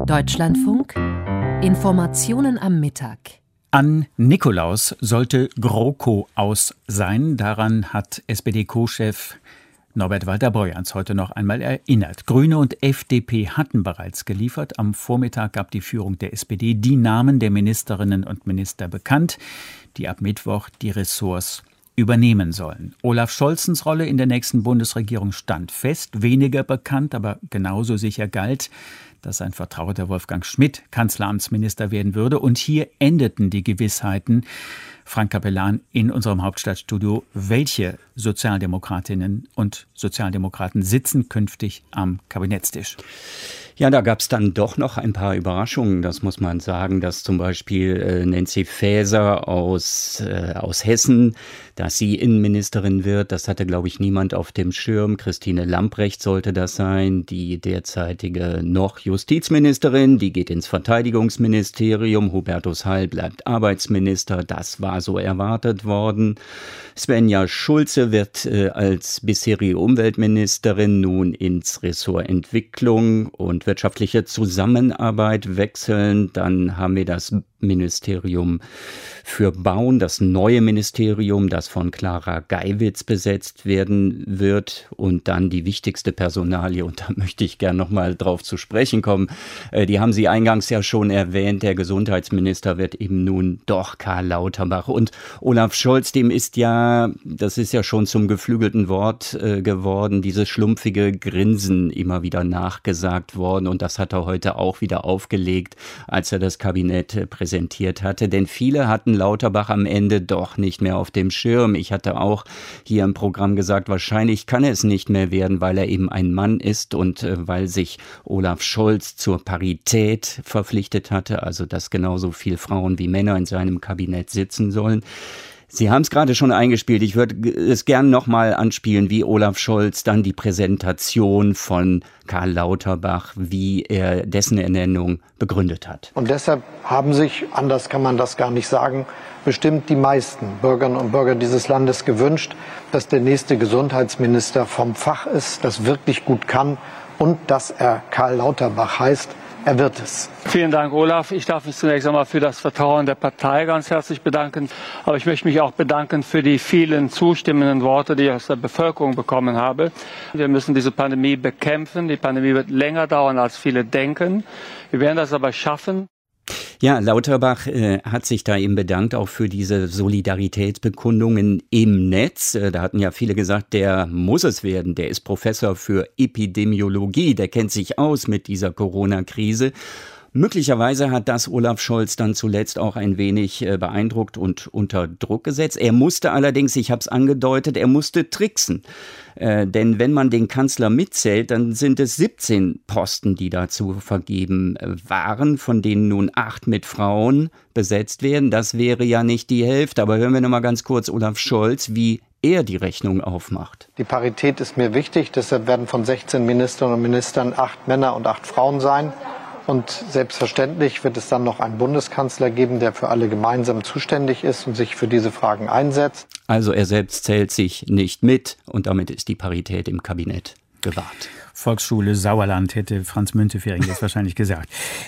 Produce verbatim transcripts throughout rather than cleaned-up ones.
Deutschlandfunk Informationen am Mittag. An Nikolaus sollte GroKo aus sein. Daran hat S P D-Co-Chef Norbert Walter-Borjans heute noch einmal erinnert. Grüne und F D P hatten bereits geliefert. Am Vormittag gab die Führung der S P D die Namen der Ministerinnen und Minister bekannt, die ab Mittwoch die Ressorts übernehmen sollen. Olaf Scholzens Rolle in der nächsten Bundesregierung stand fest. Weniger bekannt, aber genauso sicher galt, dass sein Vertrauter Wolfgang Schmidt Kanzleramtsminister werden würde. Und hier endeten die Gewissheiten. Frank Capellan in unserem Hauptstadtstudio. Welche Sozialdemokratinnen und Sozialdemokraten sitzen künftig am Kabinettstisch? Ja, da gab es dann doch noch ein paar Überraschungen, das muss man sagen, dass zum Beispiel äh, Nancy Faeser aus, äh, aus Hessen, dass sie Innenministerin wird, das hatte, glaube ich, niemand auf dem Schirm. Christine Lambrecht sollte das sein, die derzeitige noch Justizministerin, die geht ins Verteidigungsministerium, Hubertus Heil bleibt Arbeitsminister, das war so erwartet worden. Svenja Schulze wird äh, als bisherige Umweltministerin nun ins Ressort Entwicklung und wirtschaftliche Zusammenarbeit wechseln. Dann haben wir das Ministerium für Bauen, das neue Ministerium, das von Clara Geiwitz besetzt werden wird. Und dann die wichtigste Personalie, und da möchte ich gerne noch mal drauf zu sprechen kommen. Äh, die haben Sie eingangs ja schon erwähnt. Der Gesundheitsminister wird eben nun doch Karl Lauterbach. Und Olaf Scholz, dem ist ja, das ist ja schon zum geflügelten Wort äh, geworden, dieses schlumpfige Grinsen immer wieder nachgesagt worden. Und das hat er heute auch wieder aufgelegt, als er das Kabinett äh, präsentiert hatte. Denn viele hatten Lauterbach am Ende doch nicht mehr auf dem Schirm. Ich hatte auch hier im Programm gesagt, wahrscheinlich kann es nicht mehr werden, weil er eben ein Mann ist und äh, weil sich Olaf Scholz zur Parität verpflichtet hatte, also dass genauso viel Frauen wie Männer in seinem Kabinett sitzen sollen. Sie haben es gerade schon eingespielt. Ich würde es gern nochmal anspielen, wie Olaf Scholz dann die Präsentation von Karl Lauterbach, wie er dessen Ernennung begründet hat. Und deshalb haben sich, anders kann man das gar nicht sagen, bestimmt die meisten Bürgerinnen und Bürger dieses Landes gewünscht, dass der nächste Gesundheitsminister vom Fach ist, das wirklich gut kann und dass er Karl Lauterbach heißt. Er wird es. Vielen Dank, Olaf. Ich darf mich zunächst einmal für das Vertrauen der Partei ganz herzlich bedanken. Aber ich möchte mich auch bedanken für die vielen zustimmenden Worte, die ich aus der Bevölkerung bekommen habe. Wir müssen diese Pandemie bekämpfen. Die Pandemie wird länger dauern, als viele denken. Wir werden das aber schaffen. Ja, Lauterbach äh, hat sich da eben bedankt, auch für diese Solidaritätsbekundungen im Netz. Äh, da hatten ja viele gesagt, der muss es werden. Der ist Professor für Epidemiologie, der kennt sich aus mit dieser Corona-Krise. Möglicherweise hat das Olaf Scholz dann zuletzt auch ein wenig äh, beeindruckt und unter Druck gesetzt. Er musste allerdings, ich habe es angedeutet, er musste tricksen. Äh, denn wenn man den Kanzler mitzählt, dann sind es siebzehn Posten, die dazu vergeben äh, waren, von denen nun acht mit Frauen besetzt werden. Das wäre ja nicht die Hälfte. Aber hören wir noch mal ganz kurz Olaf Scholz, wie er die Rechnung aufmacht. Die Parität ist mir wichtig. Deshalb werden von sechzehn Ministerinnen und Ministern acht Männer und acht Frauen sein. Und selbstverständlich wird es dann noch einen Bundeskanzler geben, der für alle gemeinsam zuständig ist und sich für diese Fragen einsetzt. Also er selbst zählt sich nicht mit und damit ist die Parität im Kabinett gewahrt. Volksschule Sauerland, hätte Franz Müntefering jetzt wahrscheinlich gesagt.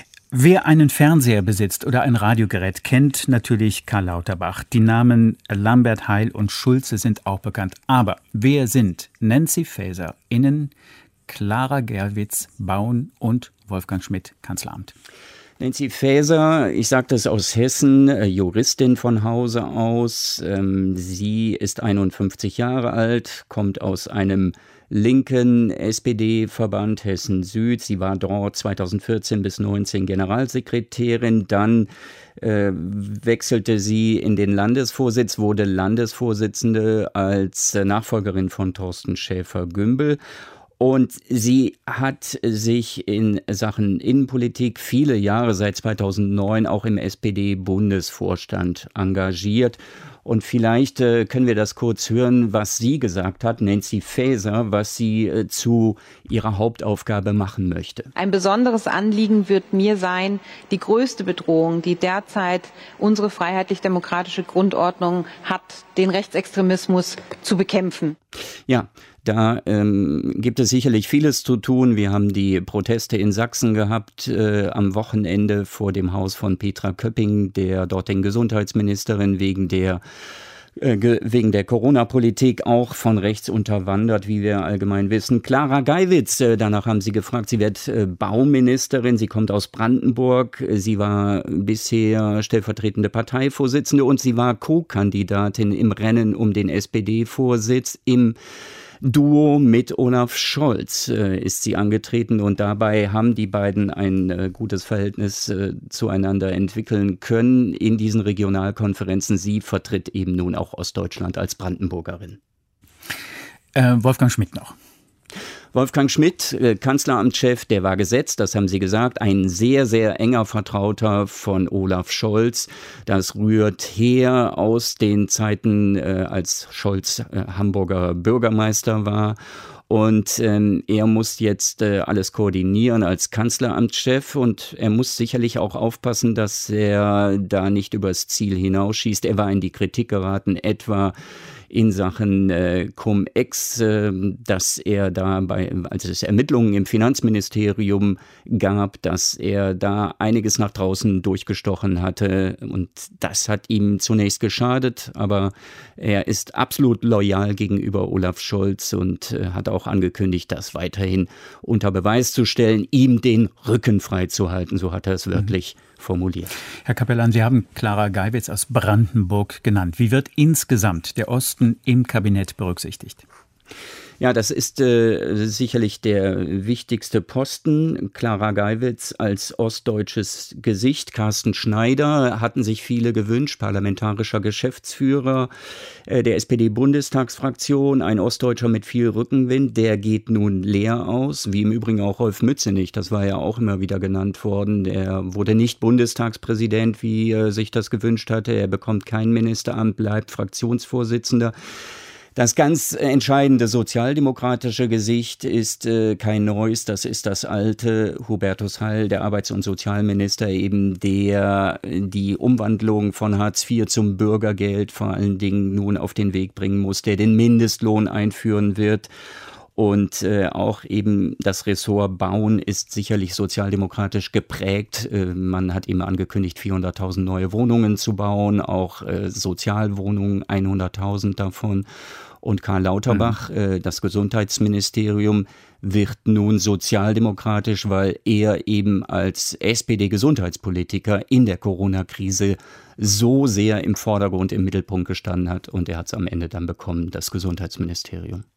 Wer einen Fernseher besitzt oder ein Radiogerät, kennt natürlich Karl Lauterbach. Die Namen Lambert, Heil und Schulze sind auch bekannt. Aber wer sind Nancy Faeser, Innen, Clara Geiwitz, Bauen und Wolfgang Schmidt, Kanzleramt? Nancy Faeser, ich sage das aus Hessen, Juristin von Hause aus. Ähm, sie ist einundfünfzig Jahre alt, kommt aus einem linken S P D-Verband Hessen Süd. Sie war dort zweitausendvierzehn bis neunzehn Generalsekretärin. Dann äh, wechselte sie in den Landesvorsitz, wurde Landesvorsitzende als Nachfolgerin von Thorsten Schäfer-Gümbel. Und sie hat sich in Sachen Innenpolitik viele Jahre, seit zweitausendneun, auch im S P D-Bundesvorstand engagiert. Und vielleicht äh, können wir das kurz hören, was sie gesagt hat, Nancy Faeser, was sie äh, zu ihrer Hauptaufgabe machen möchte. Ein besonderes Anliegen wird mir sein, die größte Bedrohung, die derzeit unsere freiheitlich-demokratische Grundordnung hat, den Rechtsextremismus zu bekämpfen. Ja, da ähm, gibt es sicherlich vieles zu tun. Wir haben die Proteste in Sachsen gehabt äh, am Wochenende vor dem Haus von Petra Köpping, der dortigen Gesundheitsministerin, wegen der wegen der Corona-Politik auch von rechts unterwandert, wie wir allgemein wissen. Clara Geiwitz, danach haben Sie gefragt, sie wird Bauministerin, sie kommt aus Brandenburg, sie war bisher stellvertretende Parteivorsitzende und sie war Co-Kandidatin im Rennen um den S P D-Vorsitz im Duo mit Olaf Scholz äh, ist sie angetreten und dabei haben die beiden ein äh, gutes Verhältnis äh, zueinander entwickeln können in diesen Regionalkonferenzen. Sie vertritt eben nun auch Ostdeutschland als Brandenburgerin. Äh, Wolfgang Schmidt noch. Wolfgang Schmidt, äh, Kanzleramtschef, der war gesetzt, das haben Sie gesagt, ein sehr, sehr enger Vertrauter von Olaf Scholz. Das rührt her aus den Zeiten, äh, als Scholz äh, Hamburger Bürgermeister war. Und ähm, er muss jetzt äh, alles koordinieren als Kanzleramtschef und er muss sicherlich auch aufpassen, dass er da nicht übers Ziel hinausschießt. Er war in die Kritik geraten, etwa in Sachen äh, Cum-Ex, äh, dass er da bei, als es Ermittlungen im Finanzministerium gab, dass er da einiges nach draußen durchgestochen hatte und das hat ihm zunächst geschadet, aber er ist absolut loyal gegenüber Olaf Scholz und äh, hat auch angekündigt, das weiterhin unter Beweis zu stellen, ihm den Rücken frei zu halten, so hat er es wirklich mhm. formuliert. Herr Capellan, Sie haben Clara Geiwitz aus Brandenburg genannt. Wie wird insgesamt der Osten im Kabinett berücksichtigt? Ja, das ist äh, sicherlich der wichtigste Posten. Clara Geiwitz als ostdeutsches Gesicht. Carsten Schneider hatten sich viele gewünscht, parlamentarischer Geschäftsführer äh, der S P D-Bundestagsfraktion, ein Ostdeutscher mit viel Rückenwind. Der geht nun leer aus, wie im Übrigen auch Rolf Mützenich. Das war ja auch immer wieder genannt worden. Der wurde nicht Bundestagspräsident, wie er sich das gewünscht hatte. Er bekommt kein Ministeramt, bleibt Fraktionsvorsitzender. Das ganz entscheidende sozialdemokratische Gesicht ist äh, kein neues, das ist das alte Hubertus Heil, der Arbeits- und Sozialminister, eben der die Umwandlung von Hartz vier zum Bürgergeld vor allen Dingen nun auf den Weg bringen muss, der den Mindestlohn einführen wird. Und äh, auch eben das Ressort Bauen ist sicherlich sozialdemokratisch geprägt. Äh, man hat eben angekündigt, vierhunderttausend neue Wohnungen zu bauen, auch äh, Sozialwohnungen, hunderttausend davon. Und Karl Lauterbach, mhm. äh, das Gesundheitsministerium, wird nun sozialdemokratisch, weil er eben als S P D-Gesundheitspolitiker in der Corona-Krise so sehr im Vordergrund, im Mittelpunkt gestanden hat. Und er hat es am Ende dann bekommen, das Gesundheitsministerium.